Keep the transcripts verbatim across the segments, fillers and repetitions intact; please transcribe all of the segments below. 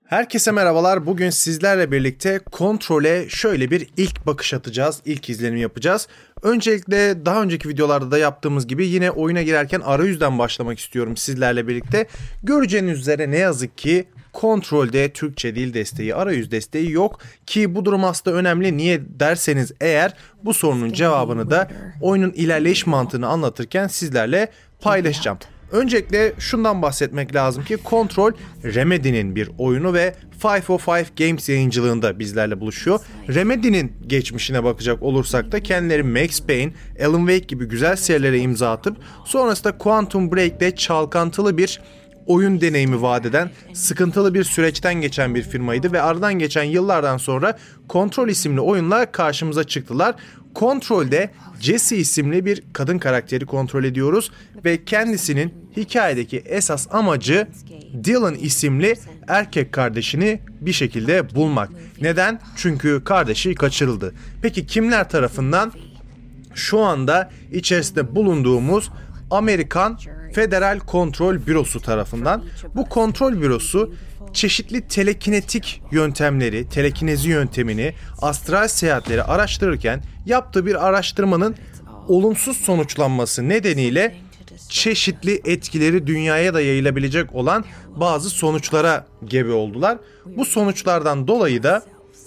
Herkese merhabalar. Bugün sizlerle birlikte Control'e şöyle bir ilk bakış atacağız. İlk izlenim yapacağız. Öncelikle daha önceki videolarda da yaptığımız gibi yine oyuna girerken arayüzden başlamak istiyorum sizlerle birlikte. Göreceğiniz üzere ne yazık ki Control'de Türkçe dil desteği, arayüz desteği yok ki bu durum aslında önemli. Niye derseniz eğer bu sorunun cevabını da oyunun ilerleyiş mantığını anlatırken sizlerle paylaşacağım. Öncelikle şundan bahsetmek lazım ki Control Remedy'nin bir oyunu ve beş yüz beş Games yayıncılığında bizlerle buluşuyor. Remedy'nin geçmişine bakacak olursak da kendileri Max Payne, Alan Wake gibi güzel serilere imza atıp sonrasında Quantum Break'te çalkantılı bir oyun deneyimi vaat eden, sıkıntılı bir süreçten geçen bir firmaydı ve aradan geçen yıllardan sonra Control isimli oyunla karşımıza çıktılar. Control'de Jessie isimli bir kadın karakteri kontrol ediyoruz ve kendisinin hikayedeki esas amacı Dylan isimli erkek kardeşini bir şekilde bulmak. Neden? Çünkü kardeşi kaçırıldı. Peki kimler tarafından? Şu anda içerisinde bulunduğumuz Amerikan Federal Kontrol Bürosu tarafından. Bu kontrol bürosu çeşitli telekinetik yöntemleri, telekinezi yöntemini, astral seyahatleri araştırırken yaptığı bir araştırmanın olumsuz sonuçlanması nedeniyle çeşitli etkileri dünyaya da yayılabilecek olan bazı sonuçlara gebe oldular. Bu sonuçlardan dolayı da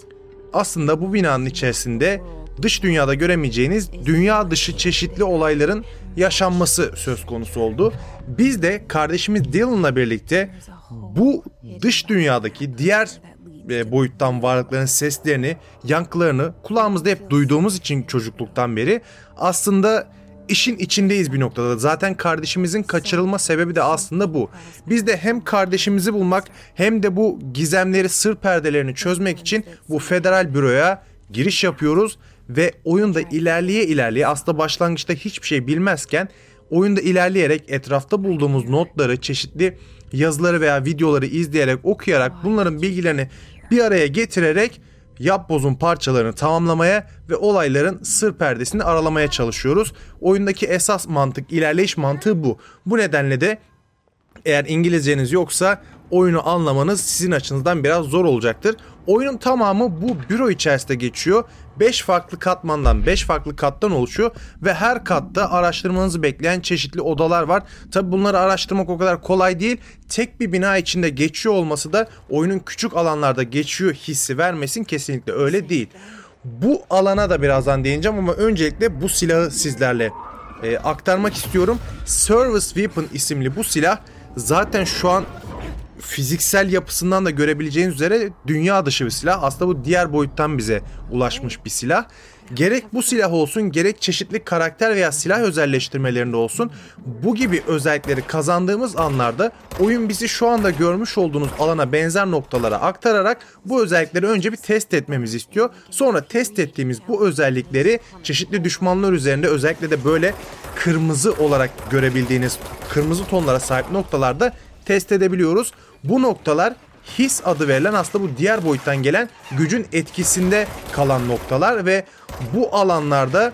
aslında bu binanın içerisinde dış dünyada göremeyeceğiniz dünya dışı çeşitli olayların yaşanması söz konusu oldu. Biz de kardeşimiz Dylan'la birlikte bu dış dünyadaki diğer e, boyuttan varlıkların seslerini, yankılarını kulağımızda hep duyduğumuz için çocukluktan beri aslında işin içindeyiz bir noktada. Zaten kardeşimizin kaçırılma sebebi de aslında bu. Biz de hem kardeşimizi bulmak hem de bu gizemleri, sır perdelerini çözmek için bu federal büroya giriş yapıyoruz ve oyunda ilerleye ilerleye aslında başlangıçta hiçbir şey bilmezken oyunda ilerleyerek etrafta bulduğumuz notları, çeşitli yazıları veya videoları izleyerek, okuyarak bunların bilgilerini bir araya getirerek yapbozun parçalarını tamamlamaya ve olayların sır perdesini aralamaya çalışıyoruz. Oyundaki esas mantık, ilerleyiş mantığı bu. Bu nedenle de eğer İngilizceniz yoksa oyunu anlamanız sizin açınızdan biraz zor olacaktır. Oyunun tamamı bu büro içerisinde geçiyor. beş farklı katmandan, beş farklı kattan oluşuyor ve her katta araştırmanızı bekleyen çeşitli odalar var. Tabi bunları araştırmak o kadar kolay değil. Tek bir bina içinde geçiyor olması da oyunun küçük alanlarda geçiyor hissi vermesin, kesinlikle öyle değil. Bu alana da birazdan değineceğim ama öncelikle bu silahı sizlerle e, aktarmak istiyorum. Service Weapon isimli bu silah zaten şu an fiziksel yapısından da görebileceğiniz üzere dünya dışı bir silah. Aslında bu diğer boyuttan bize ulaşmış bir silah. Gerek bu silah olsun, gerek çeşitli karakter veya silah özelleştirmelerinde olsun, bu gibi özellikleri kazandığımız anlarda oyun bizi şu anda görmüş olduğunuz alana benzer noktalara aktararak bu özellikleri önce bir test etmemizi istiyor. Sonra test ettiğimiz bu özellikleri çeşitli düşmanlar üzerinde, özellikle de böyle kırmızı olarak görebildiğiniz kırmızı tonlara sahip noktalarda test edebiliyoruz. Bu noktalar his adı verilen aslında bu diğer boyuttan gelen gücün etkisinde kalan noktalar ve bu alanlarda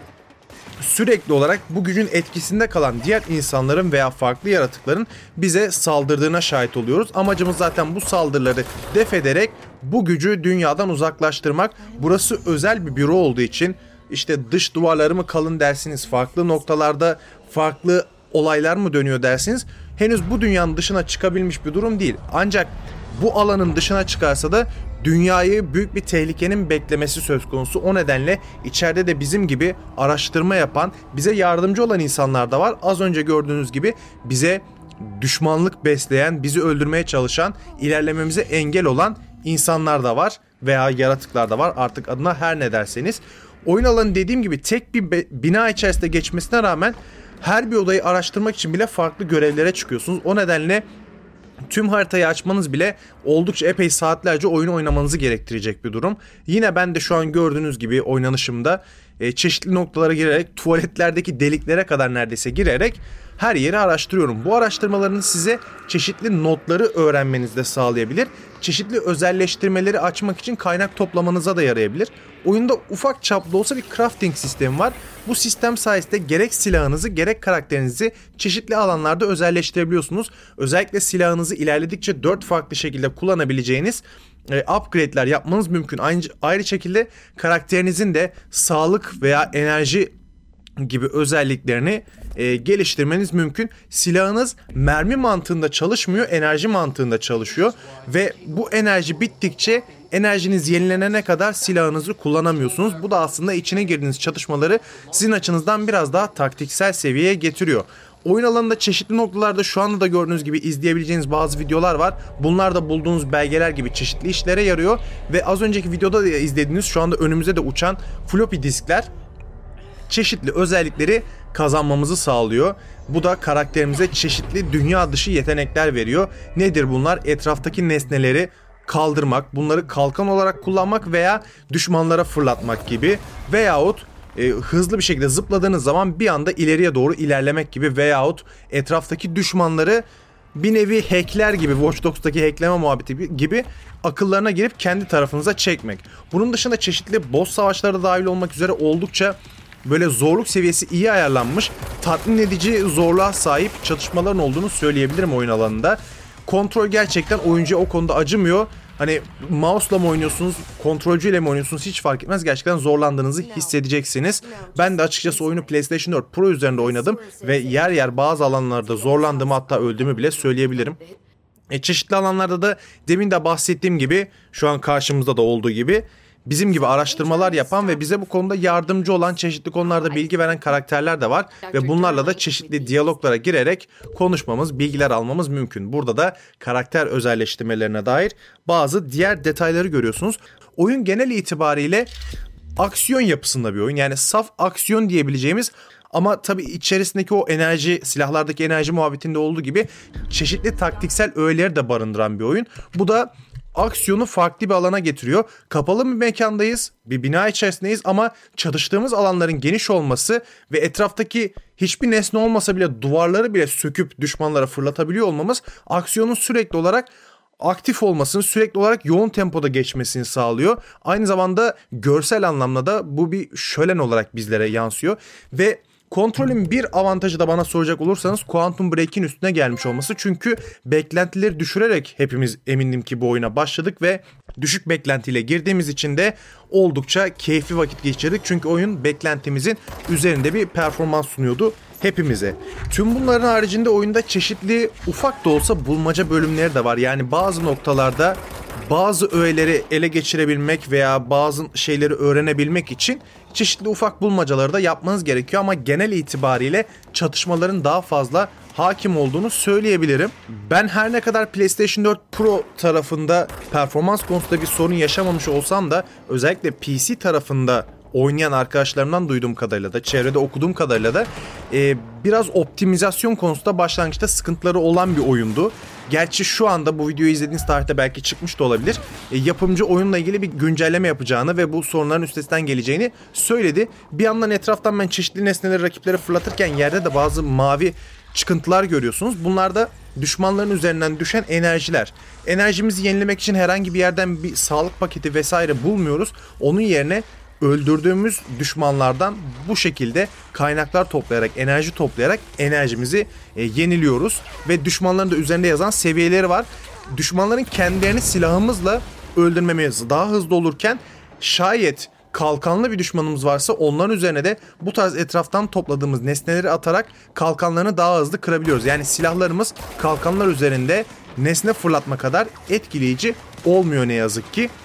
sürekli olarak bu gücün etkisinde kalan diğer insanların veya farklı yaratıkların bize saldırdığına şahit oluyoruz. Amacımız zaten bu saldırıları def ederek bu gücü dünyadan uzaklaştırmak. Burası özel bir büro olduğu için işte dış duvarları mı kalın dersiniz, farklı noktalarda farklı olaylar mı dönüyor dersiniz. Henüz bu dünyanın dışına çıkabilmiş bir durum değil. Ancak bu alanın dışına çıkarsa da dünyayı büyük bir tehlikenin beklemesi söz konusu. O nedenle içeride de bizim gibi araştırma yapan, bize yardımcı olan insanlar da var. Az önce gördüğünüz gibi bize düşmanlık besleyen, bizi öldürmeye çalışan, ilerlememize engel olan insanlar da var veya yaratıklar da var. Artık adına her ne derseniz. Oyun alanı dediğim gibi tek bir be- bina içerisinde geçmesine rağmen her bir odayı araştırmak için bile farklı görevlere çıkıyorsunuz. O nedenle tüm haritayı açmanız bile oldukça epey saatlerce oyunu oynamanızı gerektirecek bir durum. Yine ben de şu an gördüğünüz gibi oynanışımda e, çeşitli noktalara girerek, tuvaletlerdeki deliklere kadar neredeyse girerek her yeri araştırıyorum. Bu araştırmaların size çeşitli notları öğrenmenizi de sağlayabilir. Çeşitli özelleştirmeleri açmak için kaynak toplamanıza da yarayabilir. Oyunda ufak çaplı olsa bir crafting sistemi var. Bu sistem sayesinde gerek silahınızı gerek karakterinizi çeşitli alanlarda özelleştirebiliyorsunuz. Özellikle silahınızı ilerledikçe dört farklı şekilde kullanabileceğiniz e, upgrade'ler yapmanız mümkün. Aynı, ayrı şekilde karakterinizin de sağlık veya enerji gibi özelliklerini e, geliştirmeniz mümkün. Silahınız mermi mantığında çalışmıyor, enerji mantığında çalışıyor ve bu enerji bittikçe enerjiniz yenilenene kadar silahınızı kullanamıyorsunuz. Bu da aslında içine girdiğiniz çatışmaları sizin açınızdan biraz daha taktiksel seviyeye getiriyor. Oyun alanında çeşitli noktalarda şu anda da gördüğünüz gibi izleyebileceğiniz bazı videolar var. Bunlar da bulduğunuz belgeler gibi çeşitli işlere yarıyor ve az önceki videoda da izlediğiniz şu anda önümüze de uçan floppy diskler çeşitli özellikleri kazanmamızı sağlıyor. Bu da karakterimize çeşitli dünya dışı yetenekler veriyor. Nedir bunlar? Etraftaki nesneleri kaldırmak, bunları kalkan olarak kullanmak veya düşmanlara fırlatmak gibi veyahut e, hızlı bir şekilde zıpladığınız zaman bir anda ileriye doğru ilerlemek gibi veyahut etraftaki düşmanları bir nevi hackler gibi, Watch Dogs'taki hackleme muhabbeti gibi akıllarına girip kendi tarafınıza çekmek. Bunun dışında çeşitli boss savaşları dahil olmak üzere oldukça böyle zorluk seviyesi iyi ayarlanmış, tatmin edici zorluğa sahip çatışmaların olduğunu söyleyebilirim oyun alanında. Kontrol gerçekten oyuncuya o konuda acımıyor. Hani mouse'la mı oynuyorsunuz, kontrolcüyle mi oynuyorsunuz hiç fark etmez. Gerçekten zorlandığınızı hissedeceksiniz. Ben de açıkçası oyunu PlayStation dört Pro üzerinde oynadım ve yer yer bazı alanlarda zorlandığımı, hatta öldüğümü bile söyleyebilirim. E, çeşitli alanlarda da demin de bahsettiğim gibi, şu an karşımızda da olduğu gibi bizim gibi araştırmalar yapan ve bize bu konuda yardımcı olan, çeşitli konularda bilgi veren karakterler de var ve bunlarla da çeşitli diyaloglara girerek konuşmamız, bilgiler almamız mümkün. Burada da karakter özelleştirmelerine dair bazı diğer detayları görüyorsunuz. Oyun genel itibariyle aksiyon yapısında bir oyun. Yani saf aksiyon diyebileceğimiz, ama tabii içerisindeki o enerji, silahlardaki enerji muhabbetinde olduğu gibi çeşitli taktiksel öğeleri de barındıran bir oyun. Bu da aksiyonu farklı bir alana getiriyor. Kapalı bir mekandayız, bir bina içerisindeyiz ama çalıştığımız alanların geniş olması ve etraftaki hiçbir nesne olmasa bile duvarları bile söküp düşmanlara fırlatabiliyor olmamız aksiyonun sürekli olarak aktif olmasını, sürekli olarak yoğun tempoda geçmesini sağlıyor. Aynı zamanda görsel anlamda da bu bir şölen olarak bizlere yansıyor ve kontrolün bir avantajı da bana soracak olursanız Quantum Break'in üstüne gelmiş olması. Çünkü beklentileri düşürerek hepimiz eminim ki bu oyuna başladık ve düşük beklentiyle girdiğimiz için de oldukça keyifli vakit geçirdik. Çünkü oyun beklentimizin üzerinde bir performans sunuyordu hepimize. Tüm bunların haricinde oyunda çeşitli ufak da olsa bulmaca bölümleri de var. Yani bazı noktalarda bazı öğeleri ele geçirebilmek veya bazı şeyleri öğrenebilmek için çeşitli ufak bulmacaları da yapmanız gerekiyor ama genel itibariyle çatışmaların daha fazla hakim olduğunu söyleyebilirim. Ben her ne kadar PlayStation dört Pro tarafında performans konusunda bir sorun yaşamamış olsam da özellikle P C tarafında oynayan arkadaşlarımdan duyduğum kadarıyla da, çevrede okuduğum kadarıyla da e, biraz optimizasyon konusunda başlangıçta sıkıntıları olan bir oyundu. Gerçi şu anda bu videoyu izlediğiniz tarihte belki çıkmış da olabilir. E, yapımcı oyunla ilgili bir güncelleme yapacağını ve bu sorunların üstesinden geleceğini söyledi. Bir yandan etraftan ben çeşitli nesneleri rakiplere fırlatırken yerde de bazı mavi çıkıntılar görüyorsunuz. Bunlar da düşmanların üzerinden düşen enerjiler. Enerjimizi yenilemek için herhangi bir yerden bir sağlık paketi vesaire bulmuyoruz. Onun yerine öldürdüğümüz düşmanlardan bu şekilde kaynaklar toplayarak, enerji toplayarak enerjimizi e, yeniliyoruz. Ve düşmanların da üzerinde yazan seviyeleri var. Düşmanların kendilerini silahımızla öldürmemiz daha hızlı olurken şayet kalkanlı bir düşmanımız varsa onların üzerine de bu tarz etraftan topladığımız nesneleri atarak kalkanlarını daha hızlı kırabiliyoruz. Yani silahlarımız kalkanlar üzerinde nesne fırlatma kadar etkileyici olmuyor ne yazık ki.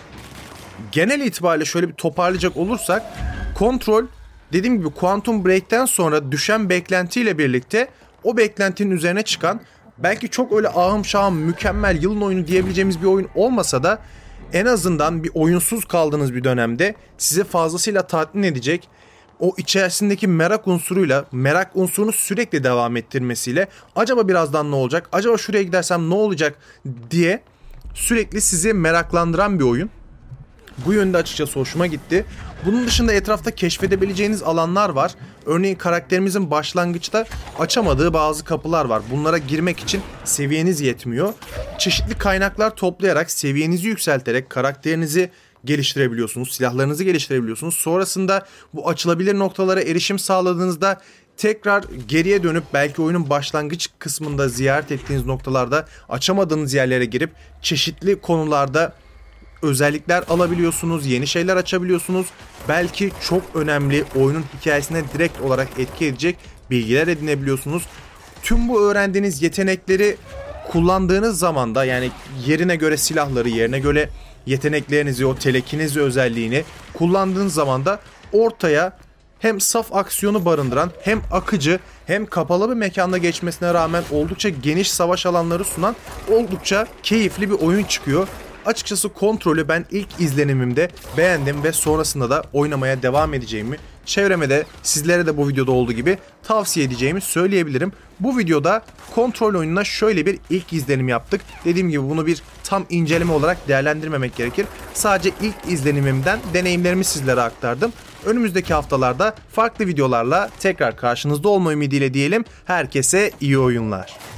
Genel itibariyle şöyle bir toparlayacak olursak, kontrol dediğim gibi Quantum Break'ten sonra düşen beklentiyle birlikte o beklentinin üzerine çıkan, belki çok öyle ahım şahım mükemmel yılın oyunu diyebileceğimiz bir oyun olmasa da en azından bir oyunsuz kaldığınız bir dönemde sizi fazlasıyla tatmin edecek, o içerisindeki merak unsuruyla, merak unsurunu sürekli devam ettirmesiyle acaba birazdan ne olacak, acaba şuraya gidersem ne olacak diye sürekli sizi meraklandıran bir oyun. Bu yönde açıkçası hoşuma gitti. Bunun dışında etrafta keşfedebileceğiniz alanlar var. Örneğin karakterimizin başlangıçta açamadığı bazı kapılar var. Bunlara girmek için seviyeniz yetmiyor. Çeşitli kaynaklar toplayarak, seviyenizi yükselterek karakterinizi geliştirebiliyorsunuz. Silahlarınızı geliştirebiliyorsunuz. Sonrasında bu açılabilir noktalara erişim sağladığınızda tekrar geriye dönüp belki oyunun başlangıç kısmında ziyaret ettiğiniz noktalarda açamadığınız yerlere girip çeşitli konularda özellikler alabiliyorsunuz, yeni şeyler açabiliyorsunuz. Belki çok önemli, oyunun hikayesine direkt olarak etki edecek bilgiler edinebiliyorsunuz. Tüm bu öğrendiğiniz yetenekleri kullandığınız zaman da, yani yerine göre silahları, yerine göre yeteneklerinizi, o telekinizi özelliğini kullandığınız zaman da ortaya hem saf aksiyonu barındıran, hem akıcı, hem kapalı bir mekanda geçmesine rağmen oldukça geniş savaş alanları sunan oldukça keyifli bir oyun çıkıyor. Açıkçası Control'ü ben ilk izlenimimde beğendim ve sonrasında da oynamaya devam edeceğimi, çevreme de sizlere de bu videoda olduğu gibi tavsiye edeceğimi söyleyebilirim. Bu videoda Control oyununa şöyle bir ilk izlenim yaptık. Dediğim gibi bunu bir tam inceleme olarak değerlendirmemek gerekir. Sadece ilk izlenimimden deneyimlerimi sizlere aktardım. Önümüzdeki haftalarda farklı videolarla tekrar karşınızda olma ümidiyle diyelim. Herkese iyi oyunlar.